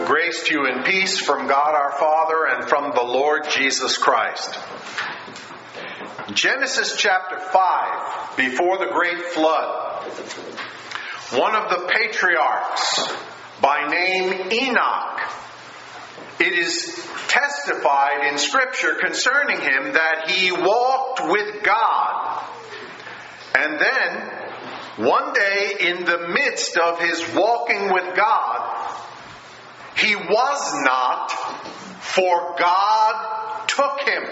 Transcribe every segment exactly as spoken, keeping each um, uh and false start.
Grace to you and peace from God our Father and from the Lord Jesus Christ. Genesis chapter five, before the great flood, one of the patriarchs by name Enoch, it is testified in Scripture concerning him that he walked with God. And then, one day in the midst of his walking with God, he was not, for God took him.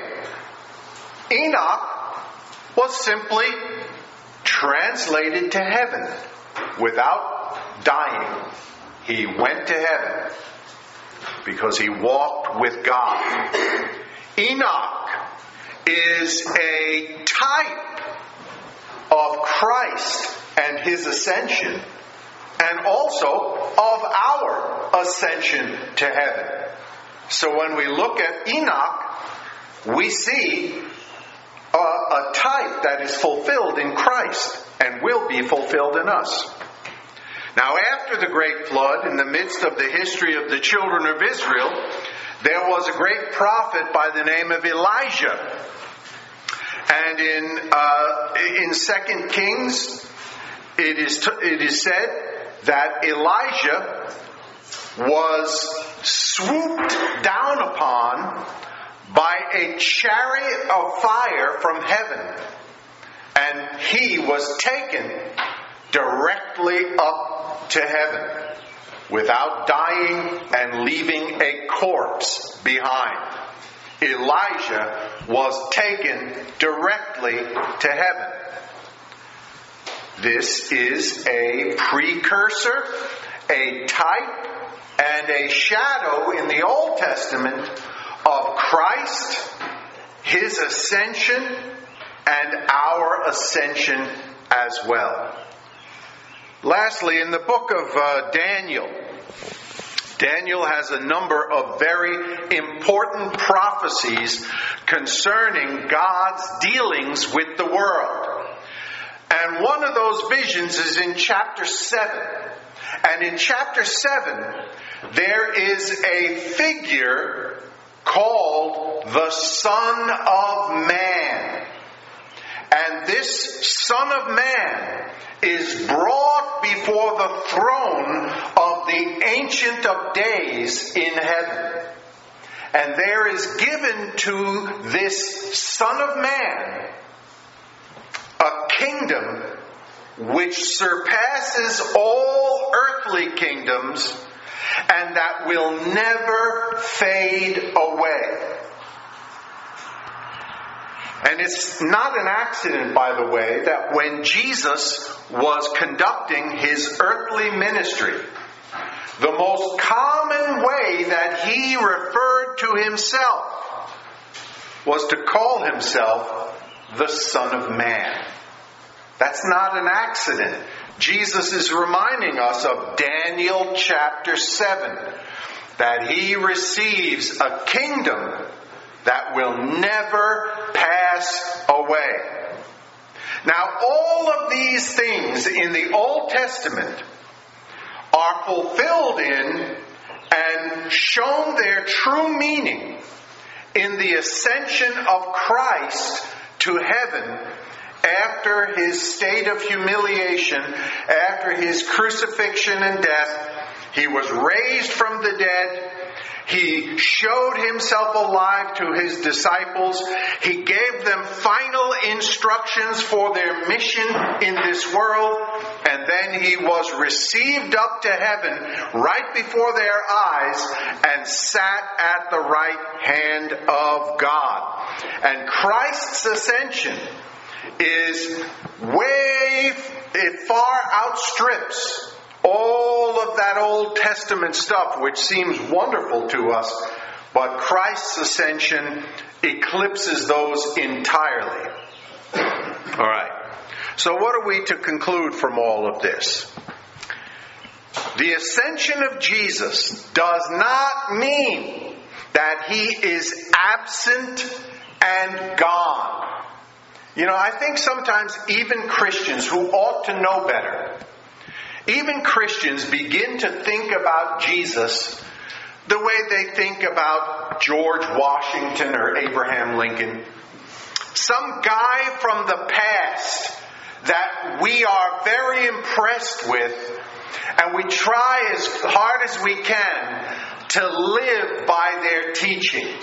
Enoch was simply translated to heaven without dying. He went to heaven because he walked with God. Enoch is a type of Christ and his ascension, and also of our ascension to heaven. So when we look at Enoch, we see a, a type that is fulfilled in Christ and will be fulfilled in us. Now, after the great flood, in the midst of the history of the children of Israel, there was a great prophet by the name of Elijah. And in uh, in Second Kings, it is t- it is said that Elijah was swooped down upon by a chariot of fire from heaven, and he was taken directly up to heaven without dying and leaving a corpse behind. Elijah was taken directly to heaven. This is a precursor, a type, and a shadow in the Old Testament of Christ, His ascension, and our ascension as well. Lastly, in the book of uh, Daniel, Daniel has a number of very important prophecies concerning God's dealings with the world. And one of those visions is in chapter seven. And in chapter seven, there is a figure called the Son of Man. And this Son of Man is brought before the throne of the Ancient of Days in heaven. And there is given to this Son of Man a kingdom which surpasses all earthly kingdoms and that will never fade away. And it's not an accident, by the way, that when Jesus was conducting his earthly ministry, the most common way that he referred to himself was to call himself the Son of Man. That's not an accident. Jesus is reminding us of Daniel chapter seven, that he receives a kingdom that will never pass away. Now, all of these things in the Old Testament are fulfilled in and shown their true meaning in the ascension of Christ to heaven after his state of humiliation, after his crucifixion and death. He was raised from the dead. He showed himself alive to his disciples. He gave them final instructions for their mission in this world. And then he was received up to heaven right before their eyes and sat at the right hand of God. And Christ's ascension is way, it far outstrips all of that Old Testament stuff, which seems wonderful to us, but Christ's ascension eclipses those entirely. All right. So what are we to conclude from all of this? The ascension of Jesus does not mean that he is absent and gone. You know, I think sometimes even Christians who ought to know better, even Christians begin to think about Jesus the way they think about George Washington or Abraham Lincoln. Some guy from the past that we are very impressed with, and we try as hard as we can to live by their teachings.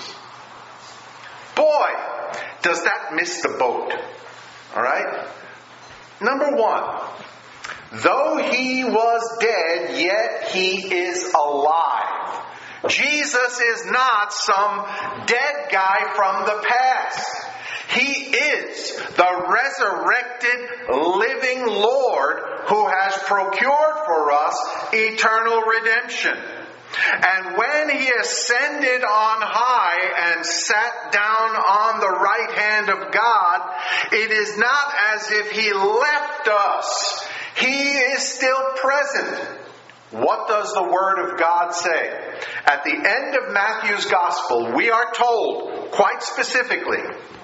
Boy, does that miss the boat. All right? Number one, though he was dead, yet he is alive. Jesus is not some dead guy from the past. He is the resurrected, living Lord who has procured for us eternal redemption. And when he ascended on high and sat down on the right hand of God, it is not as if he left us. He is still present. What does the Word of God say? At the end of Matthew's Gospel, we are told quite specifically,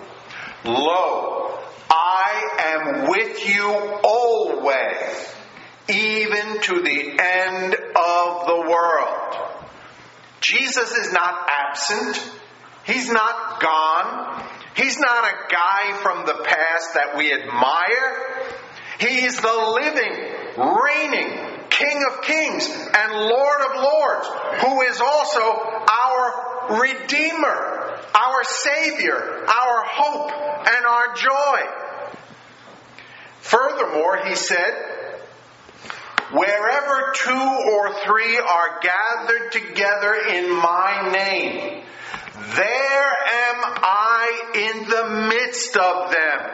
"Lo, I am with you always, even to the end of the world." Jesus is not absent. He's not gone. He's not a guy from the past that we admire. He's the living, reigning King of Kings and Lord of Lords, who is also our Redeemer, our Savior, our hope, and our joy. Furthermore, he said, "Wherever two or three are gathered together in my name, there am I in the midst of them."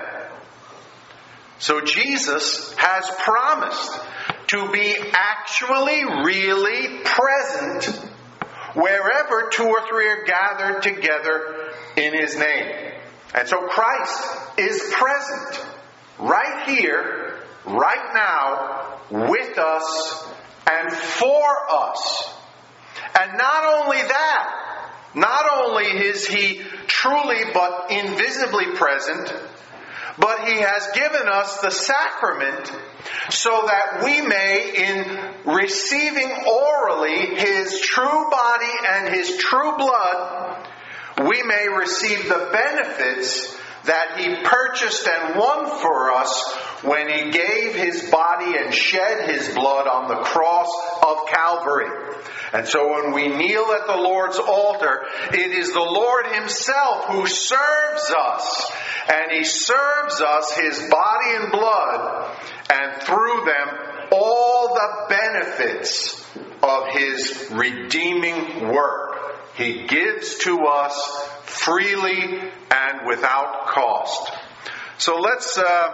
So Jesus has promised to be actually, really present wherever two or three are gathered together in His name. And so Christ is present right here, right now, with us and for us. And not only that, not only is He truly but invisibly present, but He has given us the sacrament so that we may, in receiving orally His true body and His true blood, we may receive the benefits that He purchased and won for us when He gave His body and shed His blood on the cross of Calvary. And so when we kneel at the Lord's altar, it is the Lord Himself who serves us. And He serves us His body and blood, and through them all the benefits of His redeeming work He gives to us freely and without cost. So let's uh,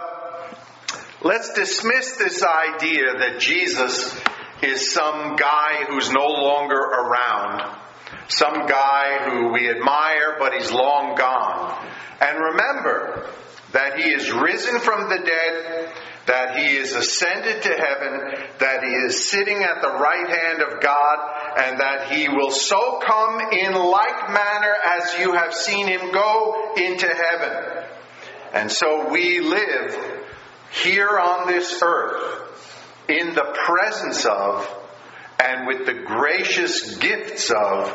let's dismiss this idea that Jesus is some guy who's no longer around, some guy who we admire but he's long gone. And remember that He is risen from the dead, that He is ascended to heaven, that He is sitting at the right hand of God, and that He will so come in like manner as you have seen Him go into heaven. And so we live here on this earth in the presence of and with the gracious gifts of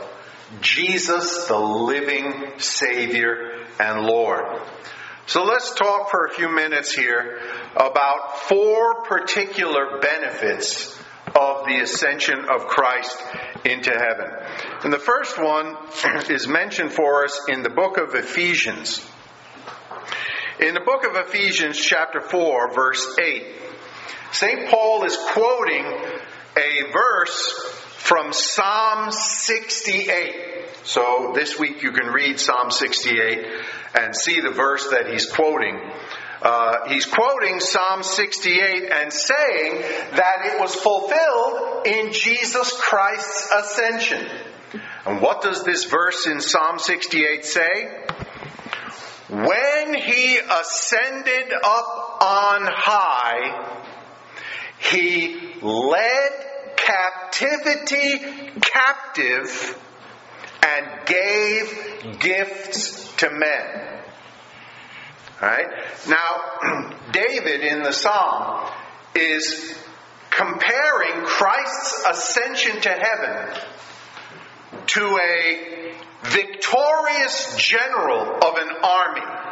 Jesus, the living Savior and Lord. So let's talk for a few minutes here about four particular benefits of the ascension of Christ into heaven. And the first one is mentioned for us in the book of Ephesians. In the book of Ephesians, chapter four, verse eight, Saint Paul is quoting a verse from Psalm sixty-eight. So this week you can read Psalm sixty-eight and see the verse that he's quoting. Uh, he's quoting Psalm sixty-eight and saying that it was fulfilled in Jesus Christ's ascension. And what does this verse in Psalm sixty-eight say? When He ascended up on high, He led captivity captive and gave gifts to men. Alright? Now, David in the Psalm is comparing Christ's ascension to heaven to a victorious general of an army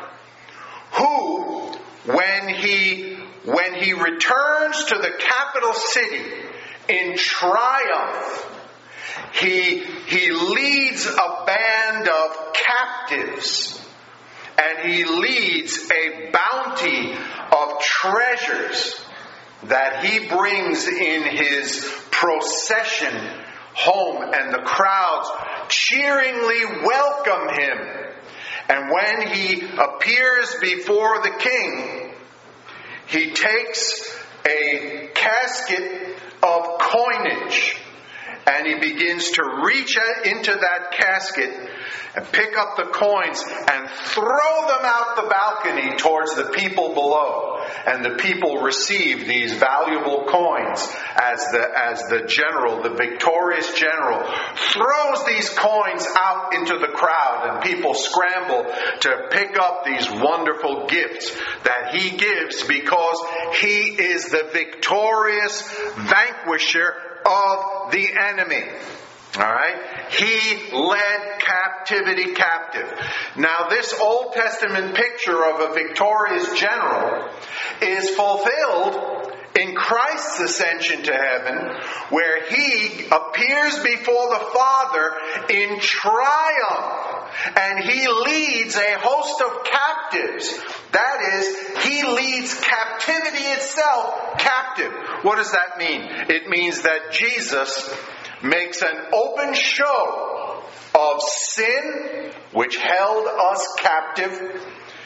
who, when he when he returns to the capital city in triumph, he he leads a band of captives, and he leads a bounty of treasures that he brings in his procession home, and the crowds cheeringly welcome him. And when he appears before the king, he takes a casket of coinage, and he begins to reach into that casket and pick up the coins and throw them out the balcony towards the people below. And the people receive these valuable coins as the, as the general, the victorious general, throws these coins out into the crowd, and people scramble to pick up these wonderful gifts that he gives, because he is the victorious vanquisher of the enemy. Alright? He led captivity captive. Now, this Old Testament picture of a victorious general is fulfilled in Christ's ascension to heaven, where he appears before the Father in triumph, and he leads a host of captives. That is, he leads captivity itself captive. What does that mean? It means that Jesus makes an open show of sin, which held us captive,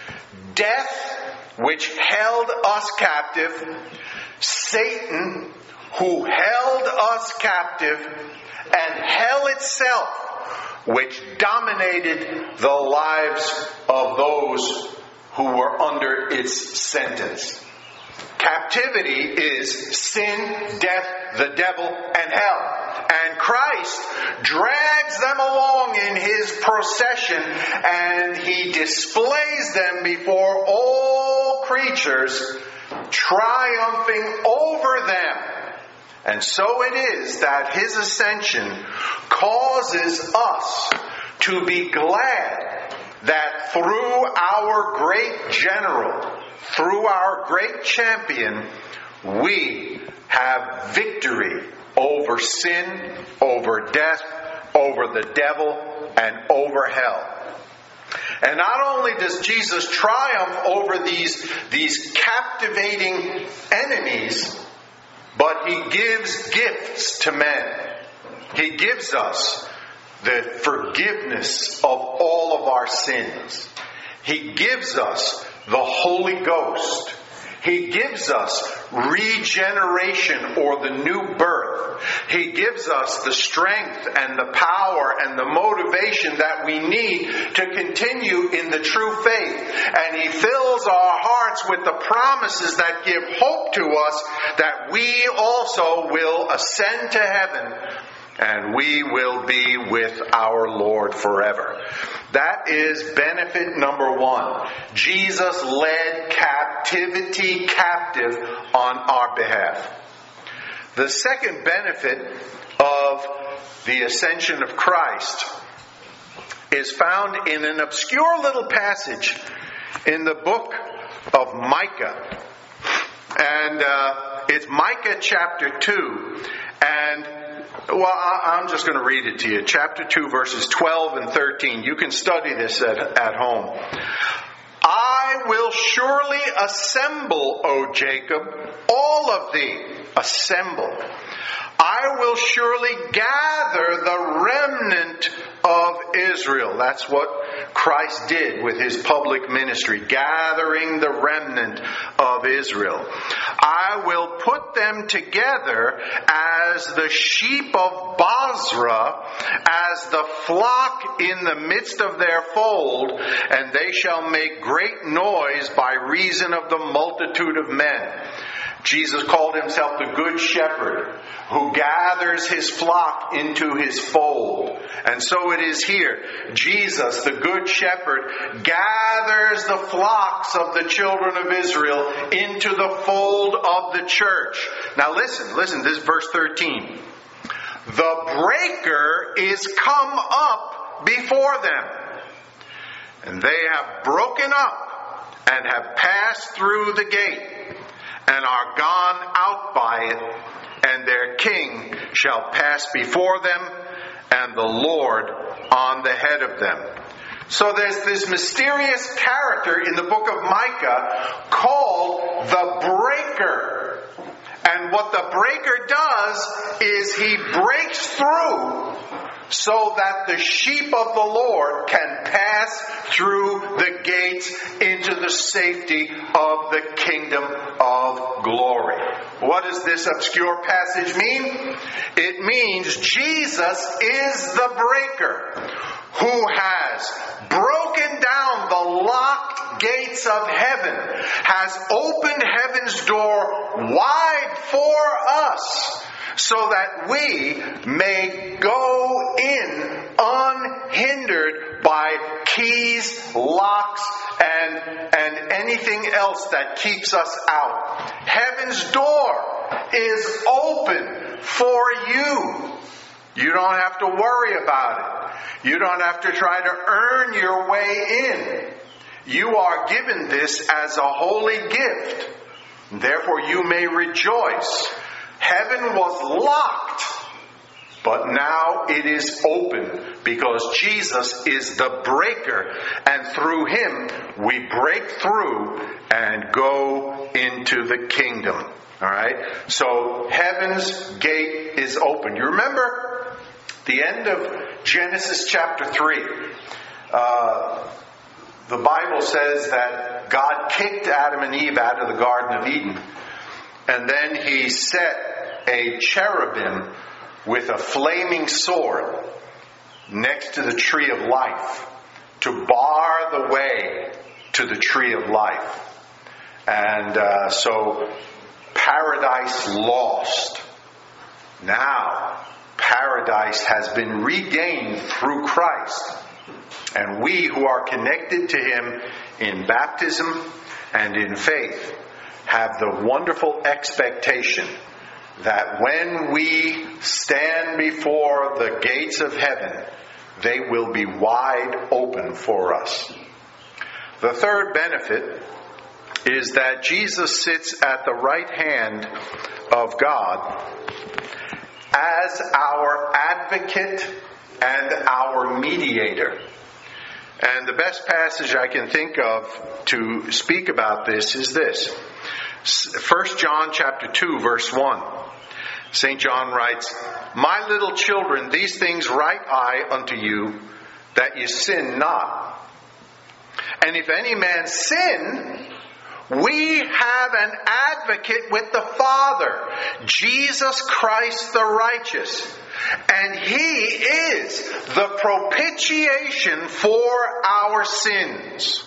death, which held us captive, Satan, who held us captive, and hell itself, which dominated the lives of those who were under its sentence. Captivity is sin, death, the devil, and hell. And Christ drags them along in his procession, and he displays them before all creatures, triumphing over them. And so it is that his ascension causes us to be glad that through our great general, through our great champion, we have victory over sin, over death, over the devil, and over hell. And not only does Jesus triumph over these, these captivating enemies, but he gives gifts to men. He gives us the forgiveness of all of our sins. He gives us the Holy Ghost. He gives us regeneration, or the new birth. He gives us the strength and the power and the motivation that we need to continue in the true faith. And he fills our hearts with the promises that give hope to us that we also will ascend to heaven, and we will be with our Lord forever. That is benefit number one. Jesus led captivity captive on our behalf. The second benefit of the ascension of Christ is found in an obscure little passage in the book of Micah. And uh, it's Micah chapter two. And Well, I'm just going to read it to you. Chapter two, verses twelve and thirteen. You can study this at, at home. I will surely assemble, O Jacob, all of thee. Assemble. I will surely gather the remnant of Israel. That's what Christ did with his public ministry, gathering the remnant of Israel. I will put them together as the sheep of Bozrah, as the flock in the midst of their fold, and they shall make great noise by reason of the multitude of men. Jesus called himself the Good Shepherd, who gathers his flock into his fold. And so it is here. Jesus, the Good Shepherd, gathers the flocks of the children of Israel into the fold of the church. Now listen, listen, this is verse thirteen. The breaker is come up before them, and they have broken up and have passed through the gate and are gone out by it, and their king shall pass before them, and the Lord on the head of them. So there's this mysterious character in the book of Micah called the breaker. And what the breaker does is he breaks through so that the sheep of the Lord can pass through the gates into the safety of the kingdom of glory. What does this obscure passage mean? It means Jesus is the breaker who has broken down the locked gates of heaven, has opened heaven's door wide for us, so that we may go in unhindered by keys, locks, and, and anything else that keeps us out. Heaven's door is open for you. You don't have to worry about it. You don't have to try to earn your way in. You are given this as a holy gift. Therefore you may rejoice. Heaven was locked, but now it is open because Jesus is the breaker, and through Him we break through and go into the kingdom. All right? So heaven's gate is open. You remember the end of Genesis chapter three. Uh, the Bible says that God kicked Adam and Eve out of the Garden of Eden. And then He set a cherubim with a flaming sword next to the tree of life to bar the way to the tree of life. And uh, so paradise lost. Now paradise has been regained through Christ. And we who are connected to Him in baptism and in faith have the wonderful expectation that when we stand before the gates of heaven, they will be wide open for us. The third benefit is that Jesus sits at the right hand of God as our advocate and our mediator. And the best passage I can think of to speak about this is this. First John chapter two, verse one. Saint John writes, "My little children, these things write I unto you, that ye sin not. And if any man sin, we have an advocate with the Father, Jesus Christ the righteous. And He is the propitiation for our sins.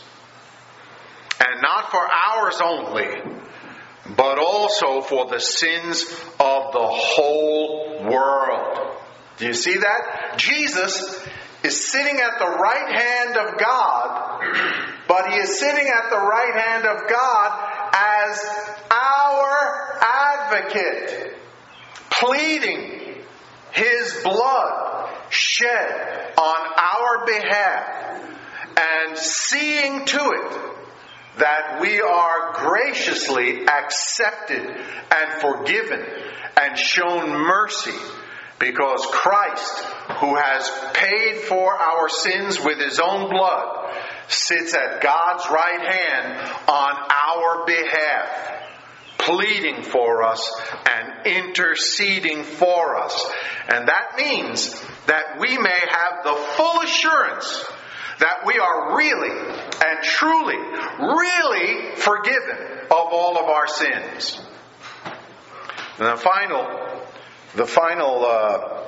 And not for ours only, but also for the sins of the whole world." Do you see that? Jesus is sitting at the right hand of God, but He is sitting at the right hand of God as our advocate, pleading His blood shed on our behalf and seeing to it that we are graciously accepted and forgiven and shown mercy, because Christ, who has paid for our sins with His own blood, sits at God's right hand on our behalf, pleading for us and interceding for us. And that means that we may have the full assurance that we are really and truly, really forgiven of all of our sins. And the final, the final uh,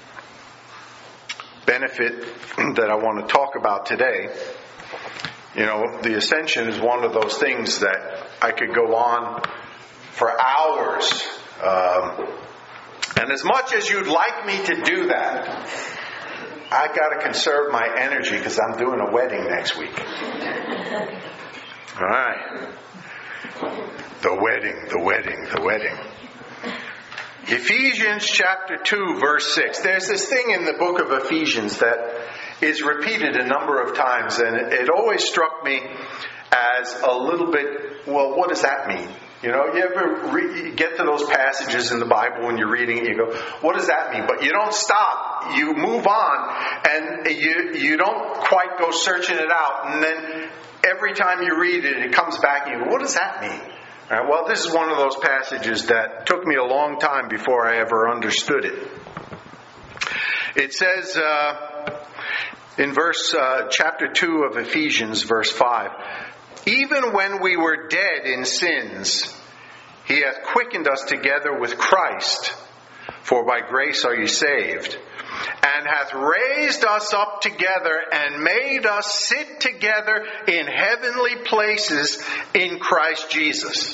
benefit that I want to talk about today, you know, the ascension is one of those things that I could go on for hours. Um, and as much as you'd like me to do that, I got to conserve my energy because I'm doing a wedding next week. All right. The wedding, the wedding, the wedding. Ephesians chapter two, verse six. There's this thing in the book of Ephesians that is repeated a number of times, and it always struck me as a little bit, well, what does that mean? You know, you ever re- you get to those passages in the Bible when you're reading it, you go, what does that mean? But you don't stop. You move on, and you you don't quite go searching it out. And then every time you read it, it comes back and you go, what does that mean? All right, well, this is one of those passages that took me a long time before I ever understood it. It says uh, in verse uh, chapter two of Ephesians, verse five, even when we were dead in sins, He hath quickened us together with Christ, for by grace are ye saved, and hath raised us up together and made us sit together in heavenly places in Christ Jesus.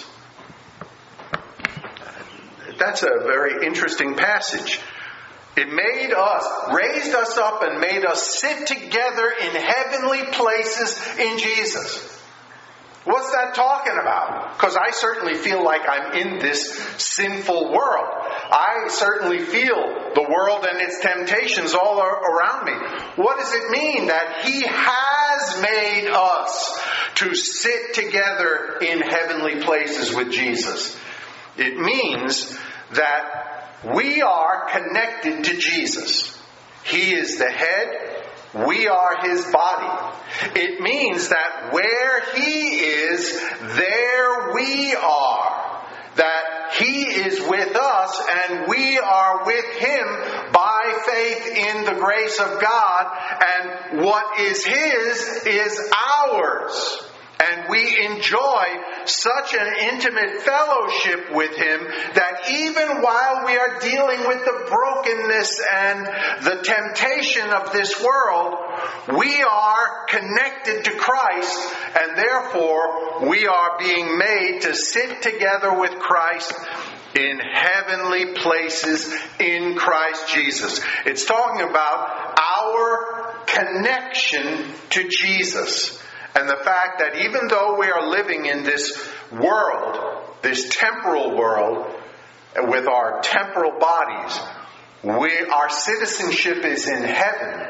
That's a very interesting passage. It made us, raised us up and made us sit together in heavenly places in Jesus. What's that talking about? Because I certainly feel like I'm in this sinful world. I certainly feel the world and its temptations all around me. What does it mean that He has made us to sit together in heavenly places with Jesus? It means that we are connected to Jesus. He is the head. We are His body. It means that where He is, there we are. That He is with us and we are with Him by faith in the grace of God. And what is His is ours. And we enjoy such an intimate fellowship with Him that even while we are dealing with the brokenness and the temptation of this world, we are connected to Christ, and therefore we are being made to sit together with Christ in heavenly places in Christ Jesus. It's talking about our connection to Jesus. And the fact that even though we are living in this world, this temporal world, with our temporal bodies, we, our citizenship is in heaven.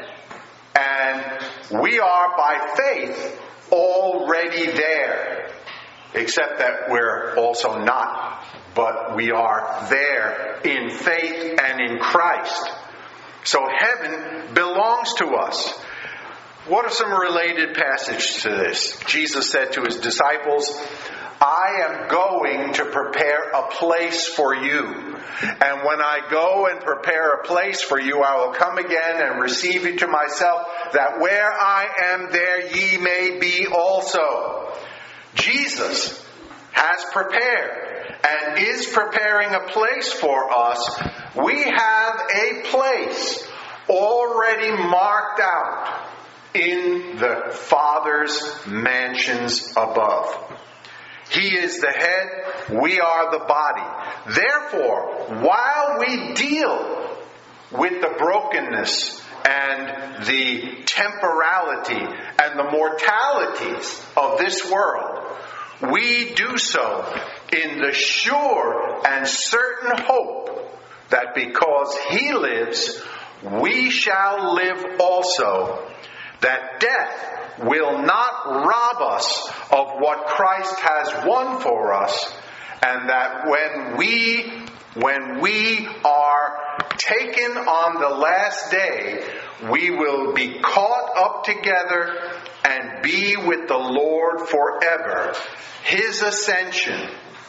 And we are, by faith, already there. Except that we're also not. But we are there in faith and in Christ. So heaven belongs to us. What are some related passages to this? Jesus said to His disciples, I am going to prepare a place for you. And when I go and prepare a place for you, I will come again and receive you to myself, that where I am, there ye may be also. Jesus has prepared and is preparing a place for us. We have a place already marked out in the Father's mansions above. He is the head, we are the body. Therefore, while we deal with the brokenness and the temporality and the mortalities of this world, we do so in the sure and certain hope that because He lives, we shall live also, that death will not rob us of what Christ has won for us, and that when we when we are taken on the last day, we will be caught up together and be with the Lord forever. His ascension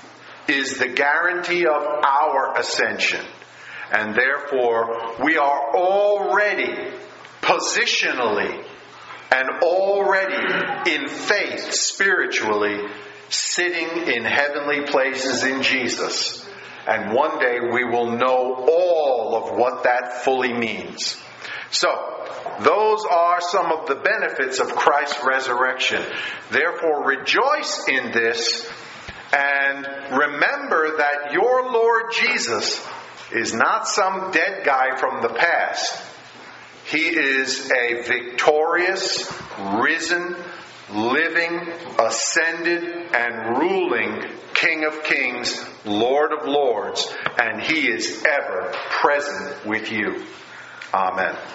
is the guarantee of our ascension, and therefore we are already positionally and already in faith, spiritually, sitting in heavenly places in Jesus. And one day we will know all of what that fully means. So, those are some of the benefits of Christ's resurrection. Therefore, rejoice in this and remember that your Lord Jesus is not some dead guy from the past. He is a victorious, risen, living, ascended, and ruling King of Kings, Lord of lords, and He is ever present with you. Amen.